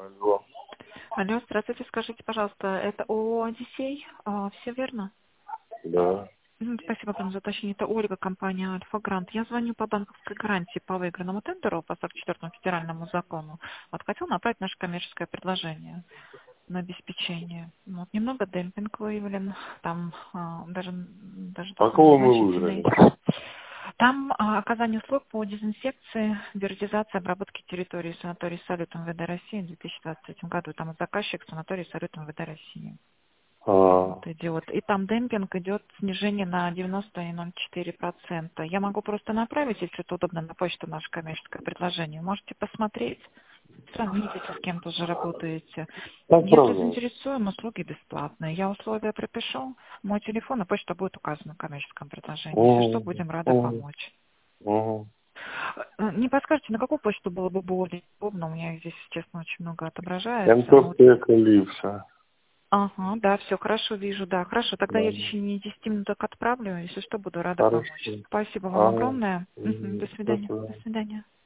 Алло. Алло, здравствуйте, скажите, пожалуйста, это ООО «Одиссей», все верно? Да. Спасибо вам за уточнение. Это Ольга, компания «Альфа Грант». Я звоню по банковской гарантии по выигранному тендеру по 44-му федеральному закону. Вот хотел направить наше коммерческое предложение на обеспечение. Вот, немного демпинг выявлен, там даже А такой кого мы незначительный. выиграли? Там оказание услуг по дезинфекции, биоритизации, обработке территории санаторий «Салют» МВД России в 2023 году. Там заказчик санаторий «Салют» МВД России. А, Вот идет. И там демпинг идет снижение на 90,04%. Я могу просто направить, если это удобно, на почту наше коммерческое предложение. Можете посмотреть, сравнить, если с кем-то уже работаете. Если отправляй. заинтересуем, услуги бесплатные. Я условия пропишу. Мой телефон и почта будет указана в коммерческом предложении. Если что, Угу. будем рады Угу. помочь. Угу. Не подскажете, на какую почту было бы более удобно? У меня их здесь, честно, очень много отображается. Ну, вот. МТФ Калипсо. Ага, да, все хорошо, вижу, да. Хорошо, тогда я в Да. течение 10 минуток отправлю. Если что, буду рада помочь. Хорошо. Спасибо вам Ага. огромное. До Мгм. До свидания. До свидания. свидания.